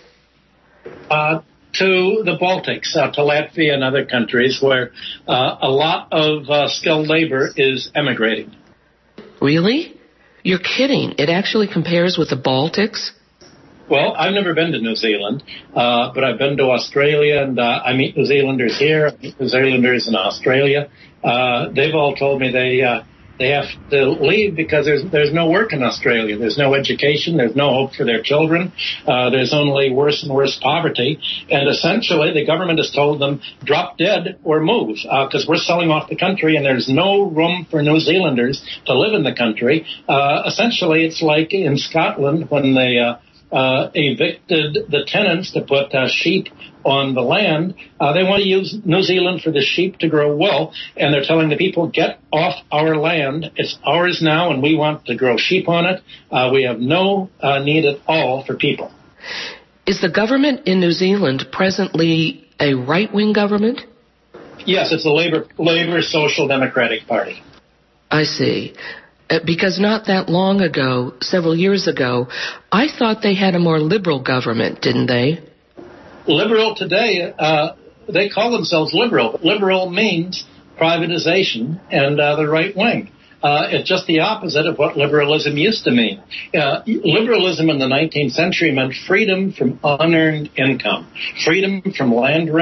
Uh, to the Baltics, uh, to Latvia and other countries where uh, a lot of uh, skilled labor is emigrating.
Really? You're kidding. It actually compares with the Baltics?
Well, I've never been to New Zealand, uh, but I've been to Australia, and uh, I meet New Zealanders here, I meet New Zealanders in Australia. Uh, they've all told me they uh, they have to leave because there's there's no work in Australia. There's no education. There's no hope for their children. Uh, there's only worse and worse poverty. And essentially, the government has told them, drop dead or move, because uh, we're selling off the country and there's no room for New Zealanders to live in the country. Uh, essentially, it's like in Scotland when they uh, uh, evicted the tenants to put uh, sheep on the land. Uh, they want to use New Zealand for the sheep to grow wool, and they're telling the people, get off our land. It's ours now, and we want to grow sheep on it. Uh, we have no uh, need at all for people.
Is the government in New Zealand presently a right-wing government?
Yes, it's the Labour, Labour Social Democratic Party.
I see. Uh, because not that long ago, several years ago, I thought they had a more liberal government, didn't they?
Liberal today, uh, they call themselves liberal. Liberal means privatization and uh, the right wing. Uh, it's just the opposite of what liberalism used to mean. Uh, liberalism in the nineteenth century meant freedom from unearned income, freedom from land rent,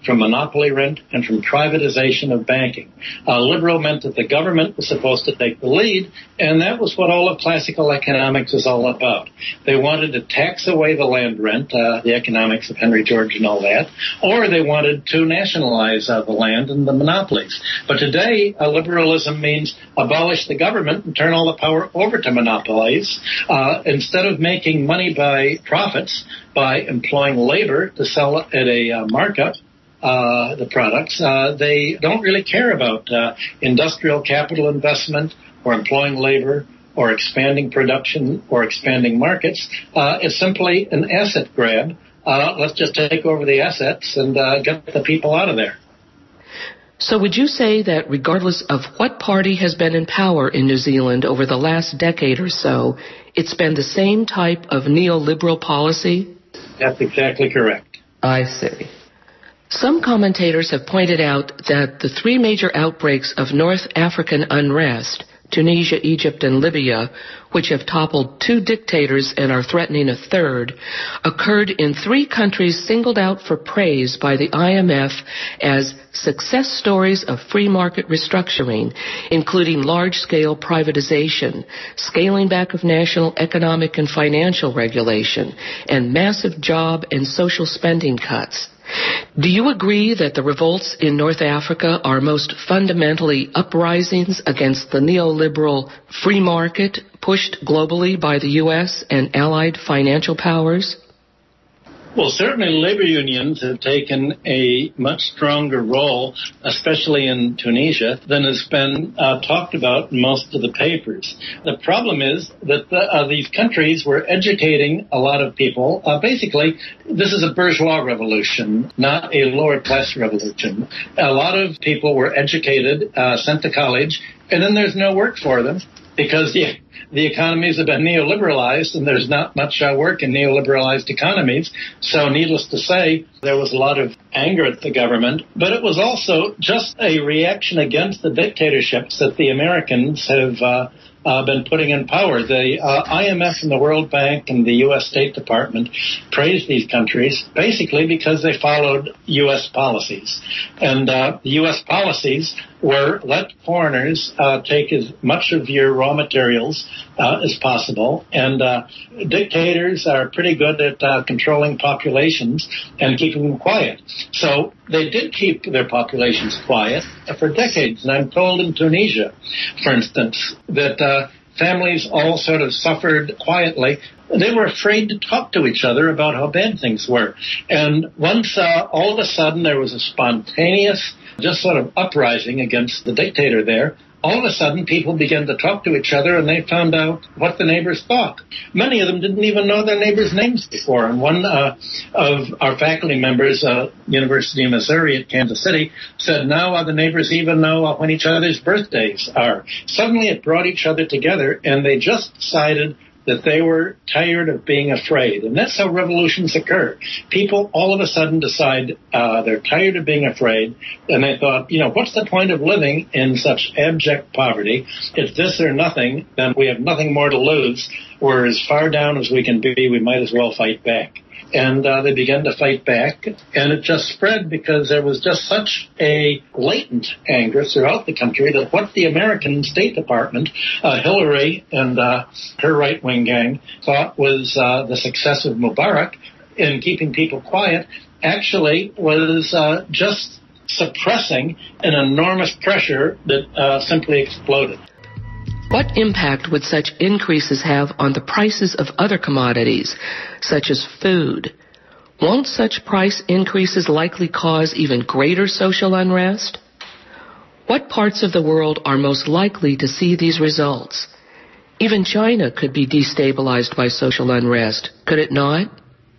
from monopoly rent, and from privatization of banking. Uh, liberal meant that the government was supposed to take the lead, and that was what all of classical economics is all about. They wanted to tax away the land rent, uh, the economics of Henry George and all that, or they wanted to nationalize uh, the land and the monopolies. But today, uh, liberalism means abolish the government and turn all the power over to monopolies. Uh, instead of making money by profits, by employing labor to sell at a uh, markup, uh, the products, uh, they don't really care about uh, industrial capital investment or employing labor or expanding production or expanding markets. Uh, it's simply an asset grab. Uh, let's just take over the assets and uh, get the people out of there.
So would you say that regardless of what party has been in power in New Zealand over the last decade or so, it's been the same type of neoliberal policy?
That's exactly correct.
I see. Some commentators have pointed out that the three major outbreaks of North African unrest, Tunisia, Egypt, and Libya, which have toppled two dictators and are threatening a third, occurred in three countries singled out for praise by the I M F as success stories of free market restructuring, including large-scale privatization, scaling back of national economic and financial regulation, and massive job and social spending cuts. Do you agree that the revolts in North Africa are most fundamentally uprisings against the neoliberal free market pushed globally by the U S and allied financial powers?
Well, certainly labor unions have taken a much stronger role, especially in Tunisia, than has been uh, talked about in most of the papers. The problem is that the, uh, these countries were educating a lot of people. Uh, basically, this is a bourgeois revolution, not a lower class revolution. A lot of people were educated, uh, sent to college, and then there's no work for them because the The economies have been neoliberalized, and there's not much uh, work in neoliberalized economies. So needless to say, there was a lot of anger at the government. But it was also just a reaction against the dictatorships that the Americans have uh, uh, been putting in power. The uh, I M F and the World Bank and the U S State Department praised these countries basically because they followed U S policies. And uh, the U S policies were let foreigners uh, take as much of your raw materials uh, as possible. And uh, dictators are pretty good at uh, controlling populations and keeping them quiet. So they did keep their populations quiet for decades. And I'm told in Tunisia, for instance, that uh, families all sort of suffered quietly. They were afraid to talk to each other about how bad things were. And once uh, all of a sudden there was a spontaneous just sort of uprising against the dictator there, all of a sudden people began to talk to each other and they found out what the neighbors thought. Many of them didn't even know their neighbors' names before. And one uh, of our faculty members, uh, University of Missouri at Kansas City, said now uh, the neighbors even know uh, when each other's birthdays are. Suddenly it brought each other together and they just decided that they were tired of being afraid. And that's how revolutions occur. People all of a sudden decide uh, they're tired of being afraid, and they thought, you know, what's the point of living in such abject poverty? If this or nothing, then we have nothing more to lose. We're as far down as we can be. We might as well fight back. And uh, they began to fight back, and it just spread because there was just such a latent anger throughout the country that what the American State Department, uh, Hillary and uh, her right-wing gang, thought was uh, the success of Mubarak in keeping people quiet actually was uh, just suppressing an enormous pressure that uh, simply exploded.
What impact would such increases have on the prices of other commodities, such as food? Won't such price increases likely cause even greater social unrest? What parts of the world are most likely to see these results? Even China could be destabilized by social unrest, could it not?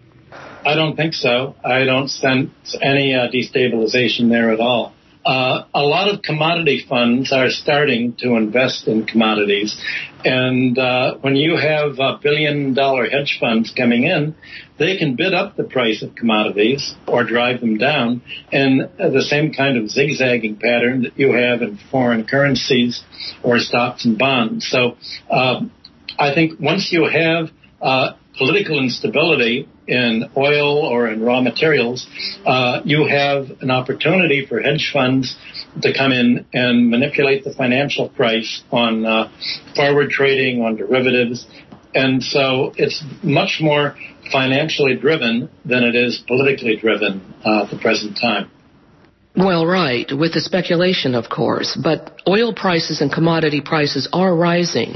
I don't think so. I don't sense any uh, destabilization there at all. Uh, a lot of commodity funds are starting to invest in commodities. And uh, when you have uh, billion-dollar hedge funds coming in, they can bid up the price of commodities or drive them down in uh, the same kind of zigzagging pattern that you have in foreign currencies or stocks and bonds. So uh, I think once you have uh, political instability in oil or in raw materials, uh, you have an opportunity for hedge funds to come in and manipulate the financial price on uh, forward trading, on derivatives. And so it's much more financially driven than it is politically driven uh, at the present time.
Well, right, with the speculation, of course, but oil prices and commodity prices are rising.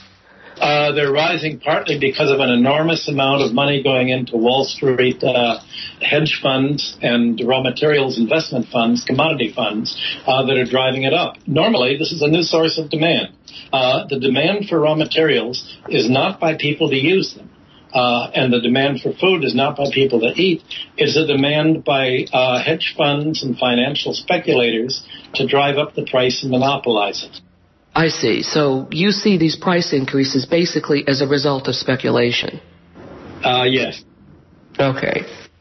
Uh, they're rising partly because of an enormous amount of money going into Wall Street uh, hedge funds and raw materials investment funds, commodity funds, uh, that are driving it up. Normally, this is a new source of demand. Uh, the demand for raw materials is not by people to use them. Uh, and the demand for food is not by people to eat. It's a demand by uh, hedge funds and financial speculators to drive up the price and monopolize it.
I see. So you see these price increases basically as a result of speculation?
Uh, yes.
Okay.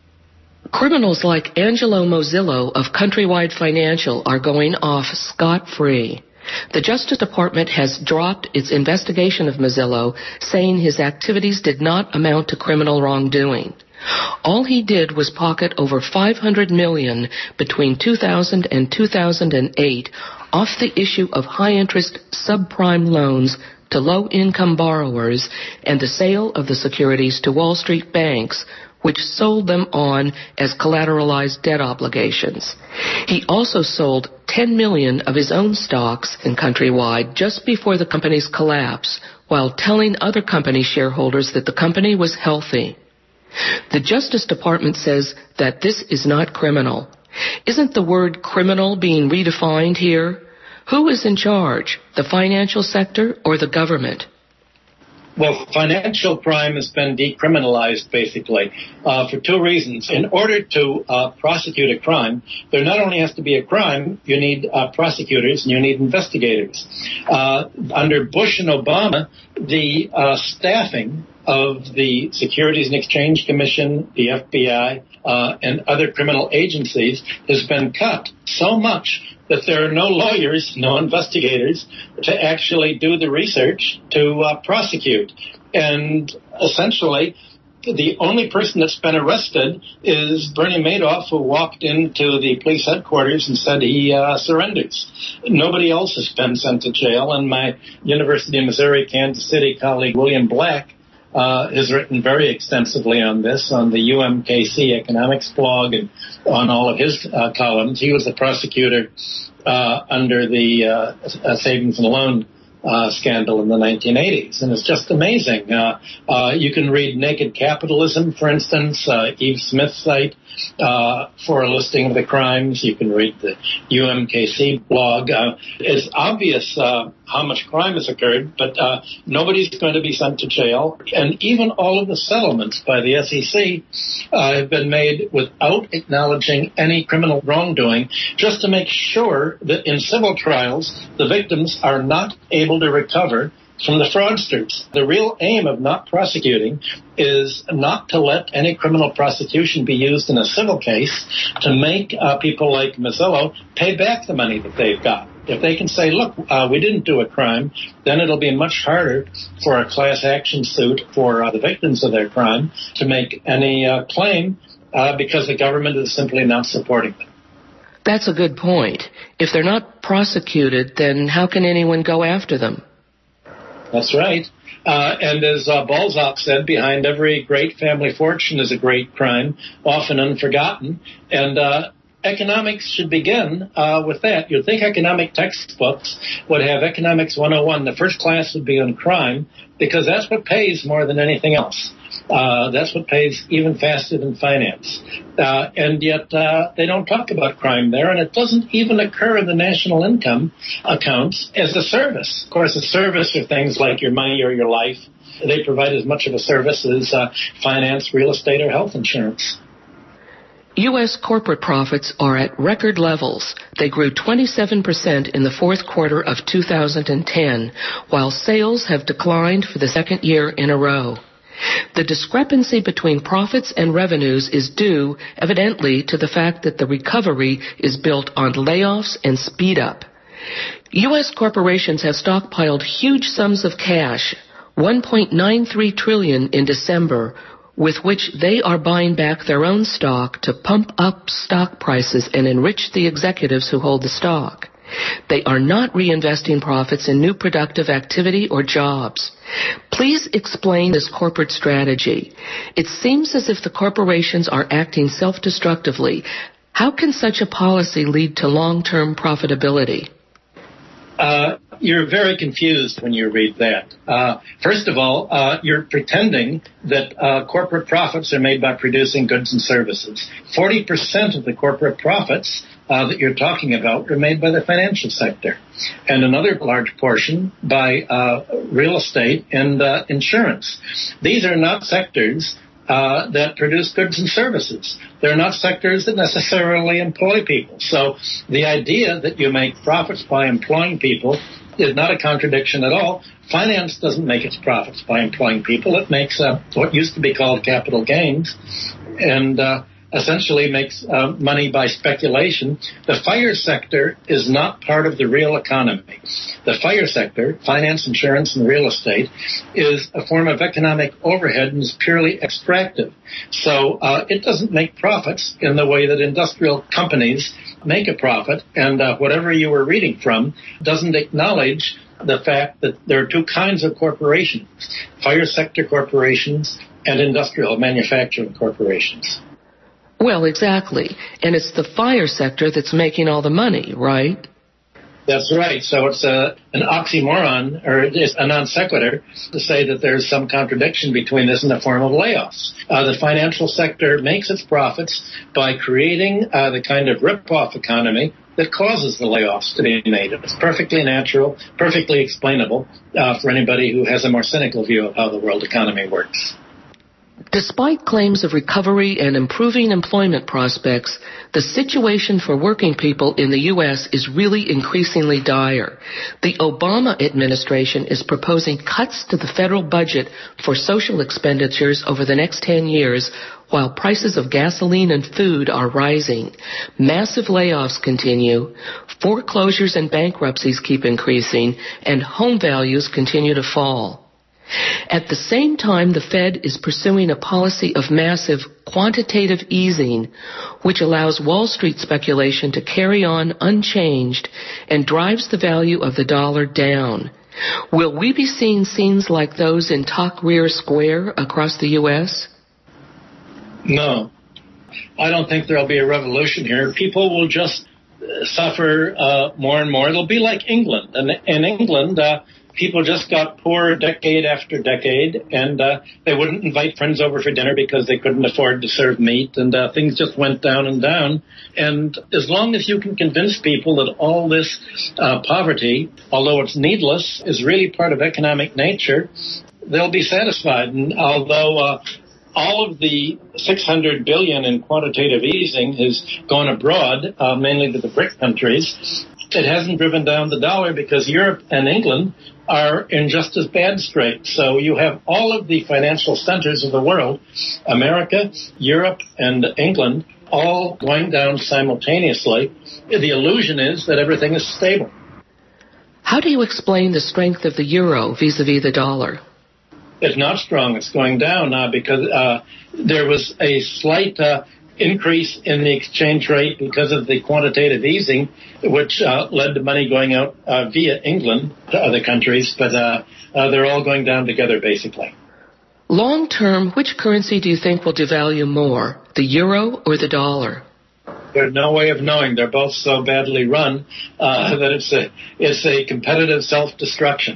Criminals like Angelo Mozillo of Countrywide Financial are going off scot-free. The Justice Department has dropped its investigation of Mozillo, saying his activities did not amount to criminal wrongdoing. All he did was pocket over five hundred million dollars between two thousand and two thousand eight off the issue of high-interest subprime loans to low-income borrowers and the sale of the securities to Wall Street banks, which sold them on as collateralized debt obligations. He also sold ten million dollars of his own stocks in Countrywide just before the company's collapse, while telling other company shareholders that the company was healthy. The Justice Department says that this is not criminal. Isn't the word criminal being redefined here? Who is in charge, the financial sector or the government?
Well, financial crime has been decriminalized, basically, uh, for two reasons. In order to uh, prosecute a crime, there not only has to be a crime, you need uh, prosecutors and you need investigators. Uh, under Bush and Obama, the uh, staffing of the Securities and Exchange Commission, the F B I, uh, and other criminal agencies has been cut so much that there are no lawyers, no investigators to actually do the research to uh, prosecute. And essentially, the only person that's been arrested is Bernie Madoff, who walked into the police headquarters and said he uh, surrenders. Nobody else has been sent to jail, and my University of Missouri, Kansas City colleague, William Black, Uh, has written very extensively on this on the U M K C economics blog and on all of his uh, columns. He was the prosecutor uh, under the uh, savings and loan uh, scandal in the nineteen eighties. And it's just amazing. Uh, uh, you can read Naked Capitalism, for instance, uh, Eve Smith's site, uh, for a listing of the crimes. You can read the U M K C blog. Uh, it's obvious uh, how much crime has occurred, but uh, nobody's going to be sent to jail. And even all of the settlements by the S E C uh, have been made without acknowledging any criminal wrongdoing, just to make sure that in civil trials, the victims are not able to recover from the fraudsters. The real aim of not prosecuting is not to let any criminal prosecution be used in a civil case to make uh, people like Mozillo pay back the money that they've got. If they can say, look, uh, we didn't do a crime, then it'll be much harder for a class action suit for uh, the victims of their crime to make any uh, claim uh, because the government is simply not supporting them.
That's a good point. If they're not prosecuted, then how can anyone go after them?
That's right. Uh, and as uh, Balzac said, behind every great family fortune is a great crime, often unforgotten. And uh, economics should begin uh, with that. You'd think economic textbooks would have Economics one oh one. The first class would be on crime, because that's what pays more than anything else. Uh, that's what pays even faster than finance. Uh, and yet uh, they don't talk about crime there, and it doesn't even occur in the national income accounts as a service. Of course, a service are things like your money or your life. They provide as much of a service as uh, finance, real estate, or health insurance.
U S corporate profits are at record levels. They grew twenty-seven percent in the fourth quarter of two thousand ten, while sales have declined for the second year in a row. The discrepancy between profits and revenues is due, evidently, to the fact that the recovery is built on layoffs and speed up. U S corporations have stockpiled huge sums of cash, one point nine three trillion dollars in December, with which they are buying back their own stock to pump up stock prices and enrich the executives who hold the stock. They are not reinvesting profits in new productive activity or jobs. Please explain this corporate strategy. It seems as if the corporations are acting self-destructively. How can such a policy lead to long-term profitability?
Uh, you're very confused when you read that. Uh, first of all, uh, you're pretending that uh, corporate profits are made by producing goods and services. forty percent of the corporate profits uh, that you're talking about are made by the financial sector, and another large portion by uh, real estate and uh, insurance. These are not sectors Uh, that produce goods and services. They're not sectors that necessarily employ people. So the idea that you make profits by employing people is not a contradiction at all. Finance doesn't make its profits by employing people. It makes uh, what used to be called capital gains, and uh, essentially makes uh, money by speculation. The fire sector is not part of the real economy. The fire sector, finance, insurance, and real estate, is a form of economic overhead and is purely extractive. So uh, it doesn't make profits in the way that industrial companies make a profit. And uh, whatever you were reading from doesn't acknowledge the fact that there are two kinds of corporations, fire sector corporations and industrial manufacturing corporations.
Well, exactly. And it's the fire sector that's making all the money, right?
That's right. So it's a, an oxymoron, or it's a non sequitur, to say that there's some contradiction between this and the form of layoffs. Uh, the financial sector makes its profits by creating uh, the kind of rip-off economy that causes the layoffs to be made. It's perfectly natural, perfectly explainable uh, for anybody who has a more cynical view of how the world economy works.
Despite claims of recovery and improving employment prospects, the situation for working people in the U S is really increasingly dire. The Obama administration is proposing cuts to the federal budget for social expenditures over the next ten years, while prices of gasoline and food are rising. Massive layoffs continue, foreclosures and bankruptcies keep increasing, and home values continue to fall. At the same time, the Fed is pursuing a policy of massive quantitative easing, which allows Wall Street speculation to carry on unchanged and drives the value of the dollar down. Will we be seeing scenes like those in Tahrir Square across the U S?
No. I don't think there'll be a revolution here. People will just suffer uh, more and more. It'll be like England. And in England, uh, people just got poor decade after decade, and uh, they wouldn't invite friends over for dinner because they couldn't afford to serve meat, and uh, things just went down and down. And as long as you can convince people that all this uh, poverty, although it's needless, is really part of economic nature, they'll be satisfied. And although uh, all of the six hundred billion dollars in quantitative easing has gone abroad, uh, mainly to the BRIC countries, it hasn't driven down the dollar because Europe and England are in just as bad straits. So you have all of the financial centers of the world, America, Europe, and England, all going down simultaneously. The illusion is that everything is stable.
How do you explain the strength of the euro vis-a-vis the dollar?
It's not strong. It's going down now because uh, there was a slight uh, increase in the exchange rate because of the quantitative easing, which uh, led to money going out uh, via England to other countries, but uh, uh, they're all going down together, basically.
Long term, which currency do you think will devalue more, the euro or the dollar?
There's no way of knowing. They're both so badly run uh, that it's a, it's a competitive self-destruction.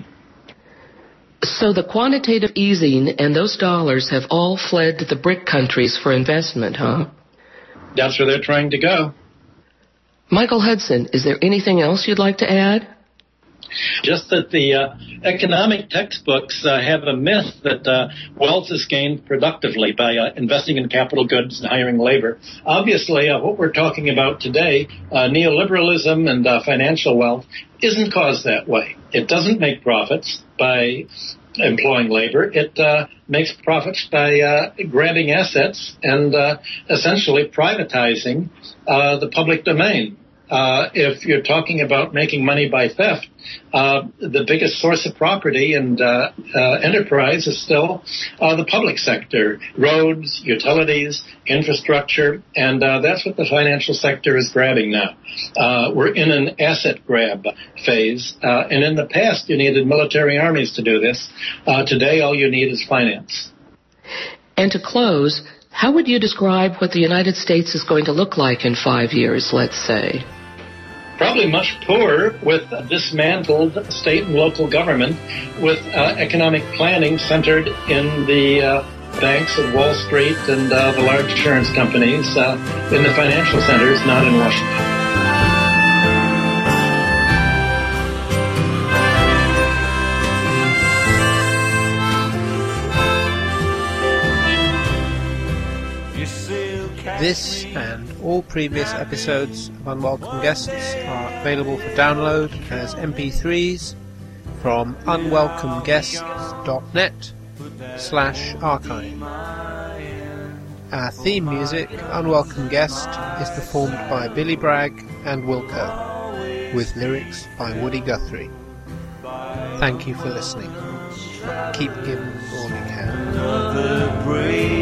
So the quantitative easing and those dollars have all fled to the BRIC countries for investment, huh?
That's where they're trying to go.
Michael Hudson, is there anything else you'd like to add?
Just that the uh, economic textbooks uh, have a myth that uh, wealth is gained productively by uh, investing in capital goods and hiring labor. Obviously, uh, what we're talking about today, uh, neoliberalism and uh, financial wealth, isn't caused that way. It doesn't make profits by employing labor. It uh, makes profits by uh, grabbing assets and uh, essentially privatizing uh, the public domain. Uh, if you're talking about making money by theft, uh, the biggest source of property and uh, uh, enterprise is still uh, the public sector, roads, utilities, infrastructure, and uh, that's what the financial sector is grabbing now. Uh, we're in an asset grab phase, uh, and in the past you needed military armies to do this. Uh, today all you need is finance.
And to close, how would you describe what the United States is going to look like in five years, let's say?
Probably much poorer, with dismantled state and local government, with uh, economic planning centered in the uh, banks of Wall Street and uh, the large insurance companies uh, in the financial centers, not in Washington.
This and all previous episodes of Unwelcome Guests are available for download as M P threes from unwelcomeguests.net slash archive. Our theme music, Unwelcome Guest, is performed by Billy Bragg and Wilco, with lyrics by Woody Guthrie. Thank you for listening. Keep giving all you can.